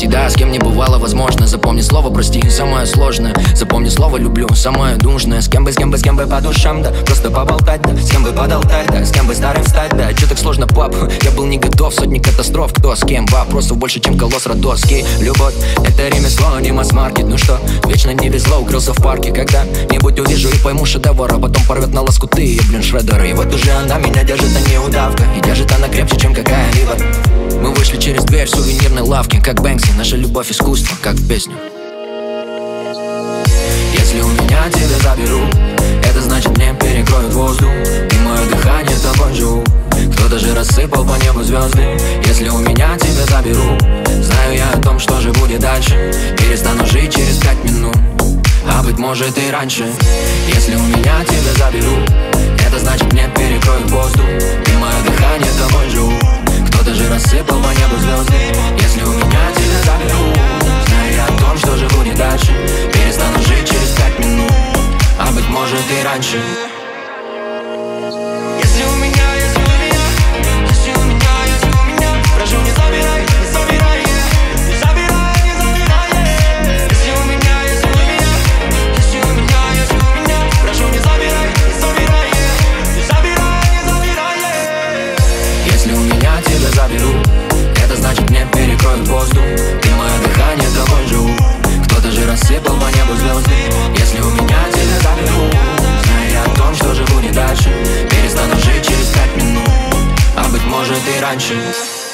всегда, с кем не бывало возможно. Запомни слово прости, самое сложное. Запомни слово люблю, самое нужное. С кем бы по душам, да, просто поболтать, да. С кем бы подолтать, да, с кем бы старым стать, да. Чё так сложно, пап? Я был не готов, сотни катастроф. Кто с кем? Вопросов больше, чем колосс родоский. Любовь — это ремесло, не масс-маркет. Ну что, вечно не везло, укрылся в парке. Когда-нибудь увижу и пойму шедевр, а потом порвет на лоскуты, я, блин, шредер. И вот уже она меня держит, а не удавка. И держит она крепче, чем какая-либо. Мы вышли через дверь в сувенирной лавке, как Бэнкси, наша любовь искусство, как в песню. Если у меня тебя заберут, это значит мне перекроют воздух, и мое дыхание тобой живу. Кто-то же рассыпал по небу звезды. Если у меня тебя заберут, знаю я о том, что же будет дальше. Перестану жить через 5 минут, а быть может и раньше. Если у меня тебя заберут, это значит мне перекроют воздух, и мое дыхание тобой живу. Кто-то же рассыпал по небу звезды. Если у меня тебя заберут, знаю я о том, что же будет дальше. Перестану жить через 5 минут, а быть может и раньше. Если у меня, прошу, не забирай, не забирай, не забирай, не забирай. Если у меня, прошу, не забирай, не забирай, не забирай, не забирай. Если у меня тебя заберут, это значит мне перекроют воздух, и мое дыхание тобой живу. Кто-то же рассыпал по небу звезды. Если у меня тебя заберут, знаю я о том, что же будет дальше. Перестану жить через 5 минут, а быть может и раньше.